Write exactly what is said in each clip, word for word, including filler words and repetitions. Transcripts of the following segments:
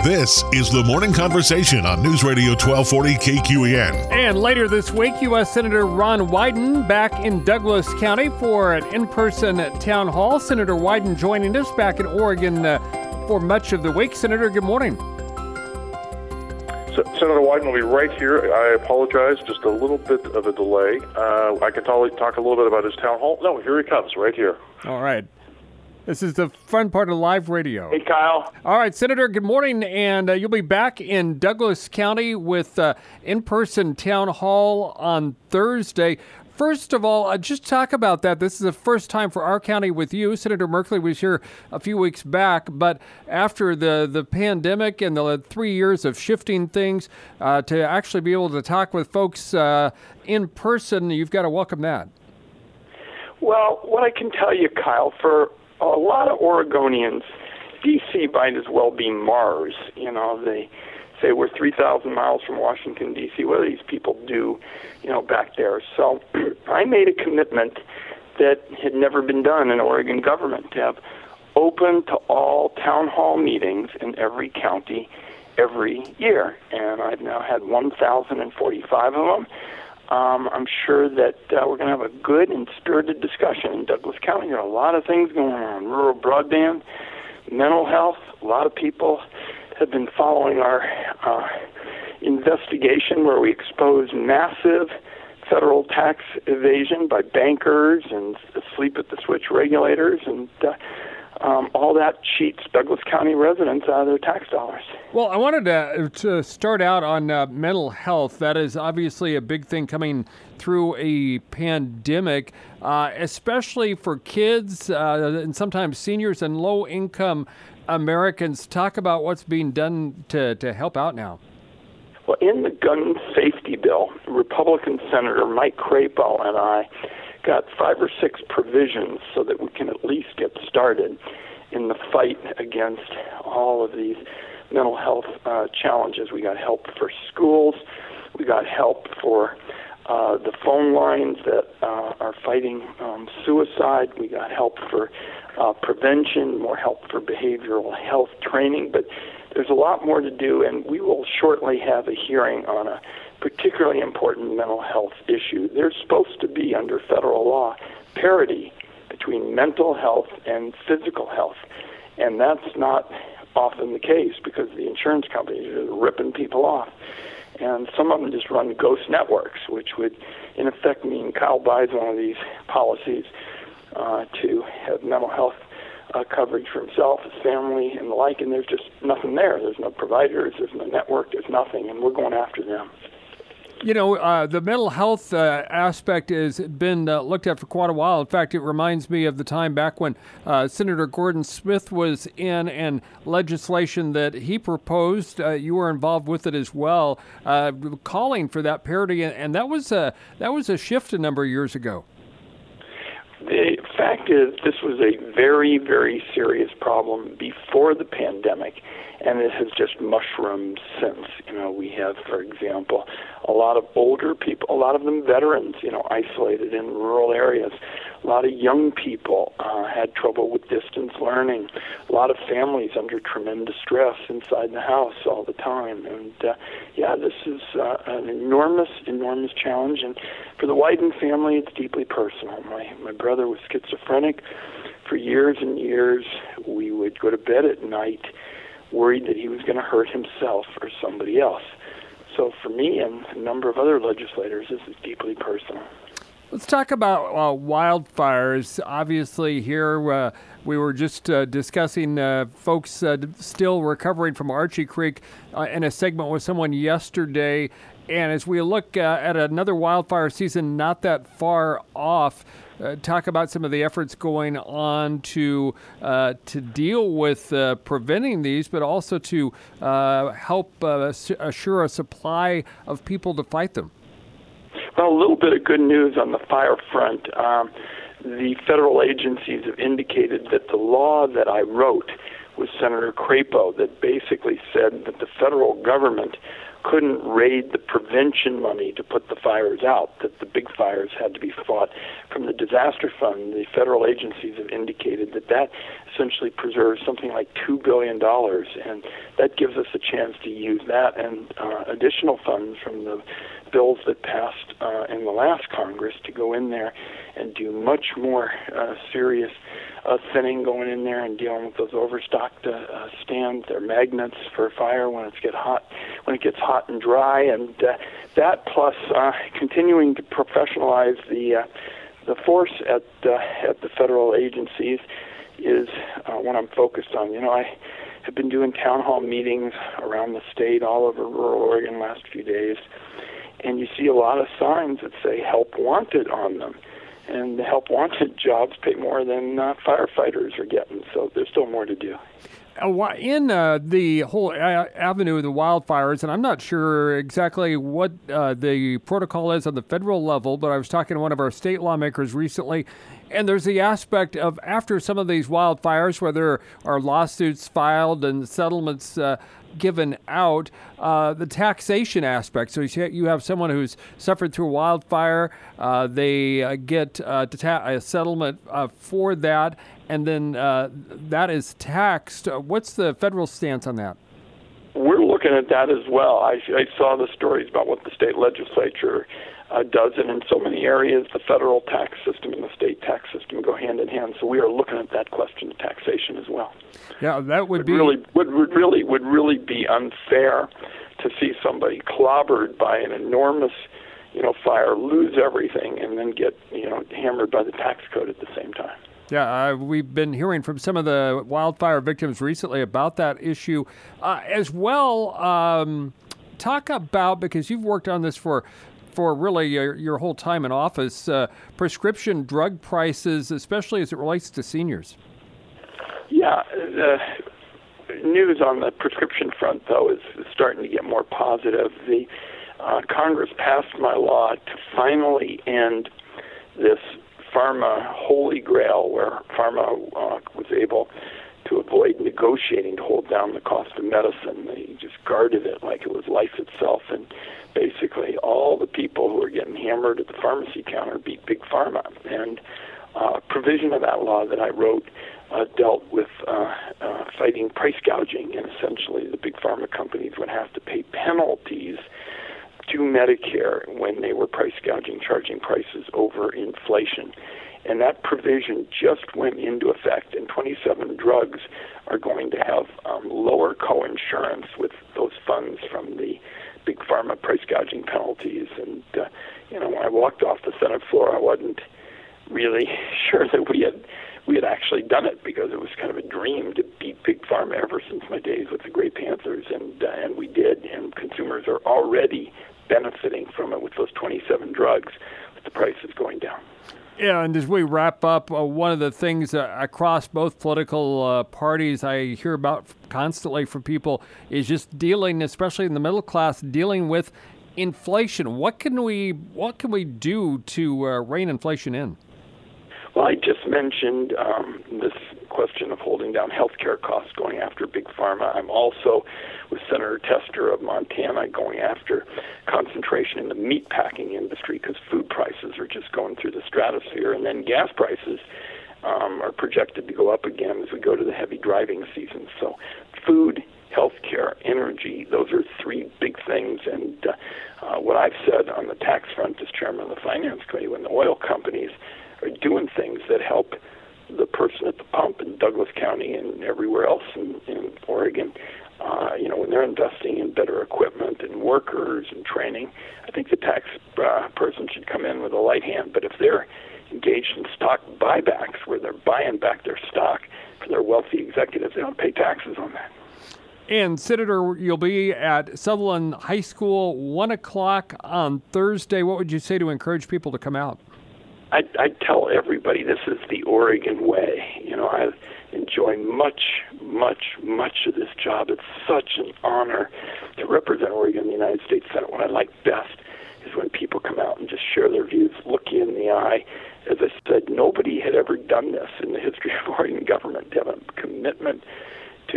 This is the Morning Conversation on News Radio twelve forty K Q E N. And later this week, U S Senator Ron Wyden back in Douglas County for an in-person town hall. Senator Wyden joining us back in Oregon uh, for much of the week. Senator, good morning. So, Senator Wyden will be right here. I apologize, just a little bit of a delay. Uh, I can talk, talk a little bit about his town hall. No, here he comes, right here. All right. This is the fun part of live radio. Hey, Kyle. All right, Senator, good morning. And uh, you'll be back in Douglas County with uh, in-person town hall on Thursday. First of all, uh, just talk about that. This is the first time for our county with you. Senator Merkley was here a few weeks back, but after the, the pandemic and the three years of shifting things, uh, to actually be able to talk with folks uh, in person, you've got to welcome that. Well, what I can tell you, Kyle, for a lot of Oregonians, D C might as well be Mars. You know, they say we're three thousand miles from Washington, D C What do these people do, you know, back there? So I made a commitment that had never been done in Oregon government to have open to all town hall meetings in every county every year. And I've now had one thousand forty-five of them. Um, I'm sure that uh, we're going to have a good and spirited discussion in Douglas County. There are a lot of things going on. Rural broadband, mental health. A lot of people have been following our uh, investigation where we expose massive federal tax evasion by bankers and sleep at the switch regulators, and uh, um, all that cheats Douglas County residents out of their tax dollars. Well, I wanted to, to start out on uh, mental health. That is obviously a big thing coming through a pandemic, uh, especially for kids uh, and sometimes seniors and low-income Americans. Talk about what's being done to, to help out now. Well, in the gun safety bill, Republican Senator Mike Crapo and I got five or six provisions so that we can at least get started in the fight against all of these mental health uh, challenges. We got help for schools. We got help for uh, the phone lines that uh, are fighting um, suicide. We got help for uh, prevention, more help for behavioral health training. But there's a lot more to do, and we will shortly have a hearing on a particularly important mental health issue. There's supposed to be, under federal law, parity between mental health and physical health, and that's not often the case because the insurance companies are ripping people off. And some of them just run ghost networks, which would, in effect, mean Kyle buys one of these policies uh, to have mental health uh, coverage for himself, his family, and the like, and there's just nothing there. There's no providers, there's no network, there's nothing, and we're going after them. You know, uh, the mental health uh, aspect has been uh, looked at for quite a while. In fact, it reminds me of the time back when uh, Senator Gordon Smith was in and legislation that he proposed. Uh, you were involved with it as well, uh, calling for that parity, and that was a that was a shift a number of years ago. The fact is, this was a very, very serious problem before the pandemic, and it has just mushroomed since. You know, we have, for example, a lot of older people, a lot of them veterans, you know, isolated in rural areas. A lot of young people uh, had trouble with distance learning. A lot of families under tremendous stress inside the house all the time. And, uh, yeah, this is uh, an enormous, enormous challenge. And for the Wyden family, it's deeply personal. My, my brother was schizophrenic. For years and years, we would go to bed at night worried that he was going to hurt himself or somebody else. So for me and a number of other legislators, this is deeply personal. Let's talk about uh, wildfires. Obviously, here uh, we were just uh, discussing uh, folks uh, still recovering from Archie Creek uh, in a segment with someone yesterday. And as we look uh, at another wildfire season not that far off, uh, talk about some of the efforts going on to uh, to deal with uh, preventing these, but also to uh, help uh, assure a supply of people to fight them. Well, a little bit of good news on the fire front. Um, the federal agencies have indicated that the law that I wrote with Senator Crapo that basically said that the federal government couldn't raid the prevention money to put the fires out, that the big fires had to be fought from the disaster fund. The federal agencies have indicated that that essentially preserves something like two billion dollars, and that gives us a chance to use that and uh, additional funds from the bills that passed uh, in the last Congress to go in there and do much more uh, serious uh, thinning, going in there and dealing with those overstocked uh, uh, stands. They're magnets for fire when it's get hot, when it gets hot and dry, and uh, that plus uh, continuing to professionalize the uh, the force at uh, at the federal agencies is uh, what I'm focused on. You know, I have been doing town hall meetings around the state, all over rural Oregon, last few days. And you see a lot of signs that say help wanted on them. And the help wanted jobs pay more than uh, firefighters are getting. So there's still more to do. In uh, the whole a- avenue of the wildfires, and I'm not sure exactly what uh, the protocol is on the federal level, but I was talking to one of our state lawmakers recently, and there's the aspect of after some of these wildfires where there are lawsuits filed and settlements uh, given out, uh, the taxation aspect. So you have someone who's suffered through a wildfire, uh, they uh, get uh, ta- a settlement uh, for that, and then uh, that is taxed. Uh, what's the federal stance on that? We're looking at that as well. I, I saw the stories about what the state legislature uh, does, and in so many areas, the federal tax system and the state tax system go hand in hand. So we are looking at that question of taxation as well. Yeah, that would, would be really would, would really would really be unfair to see somebody clobbered by an enormous, you know, fire, lose everything, and then get, you know, hammered by the tax code at the same time. Yeah, uh, we've been hearing from some of the wildfire victims recently about that issue uh, as well. Um, talk about, because you've worked on this for for really your, your whole time in office, uh, prescription drug prices, especially as it relates to seniors. Yeah, the news on the prescription front, though, is, is starting to get more positive. The uh, Congress passed my law to finally end this pharma holy grail, where pharma uh, was able to avoid negotiating to hold down the cost of medicine. They just guarded it like it was life itself, and basically all the people who are getting hammered at the pharmacy counter beat Big Pharma. And uh, provision of that law that I wrote uh, dealt with uh, uh, fighting price gouging, and essentially the Big Pharma companies would have to pay penalties to Medicare when they were price gouging, charging prices over inflation. And that provision just went into effect, and twenty-seven drugs are going to have um, lower coinsurance with those funds from the Big Pharma price gouging penalties. And, uh, you know, when I walked off the Senate floor, I wasn't really sure that we had we had actually done it, because it was kind of a dream to beat Big Pharma ever since my days with the Grey Panthers, and uh, and we did, and consumers are already benefiting from it with those twenty-seven drugs, with the prices going down. Yeah, and as we wrap up, uh, one of the things uh, across both political uh, parties I hear about constantly from people is just dealing, especially in the middle class, dealing with inflation. What can we what can we do to uh, rein inflation in? Well, I just mentioned um, this question of holding down healthcare costs, going after Big Pharma. I'm also, with Senator Tester of Montana, going after concentration in the meatpacking industry, because food prices are just going through the stratosphere, and then gas prices um, are projected to go up again as we go to the heavy driving season. So food, healthcare, energy, those are three big things. And uh, uh, what I've said on the tax front as chairman of the Finance Committee, when the oil companies are doing things that help the person at the pump in Douglas County and everywhere else in, in Oregon, uh, you know, when they're investing in better equipment and workers and training, I think the tax uh, person should come in with a light hand. But if they're engaged in stock buybacks, where they're buying back their stock for their wealthy executives, they don't pay taxes on that. And Senator, you'll be at Sutherland High School, one o'clock on Thursday. What would you say to encourage people to come out? I, I tell everybody this is the Oregon way. You know, I enjoy much, much, much of this job. It's such an honor to represent Oregon in the United States Senate. What I like best is when people come out and just share their views, look you in the eye. As I said, nobody had ever done this in the history of Oregon government, to have a commitment to open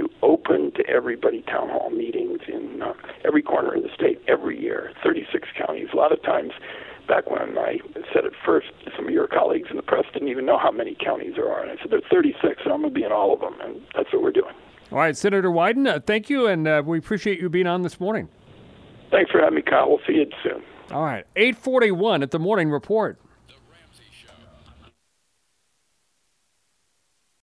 open to everybody town hall meetings in uh, every corner of the state every year, thirty-six counties. A lot of times, back when I said it first, some of your colleagues in the press didn't even know how many counties there are. And I said, there are thirty-six, and I'm going to be in all of them. And that's what we're doing. All right, Senator Wyden, uh, thank you, and uh, we appreciate you being on this morning. Thanks for having me, Kyle. We'll see you soon. All right, eight forty-one at the Morning Report.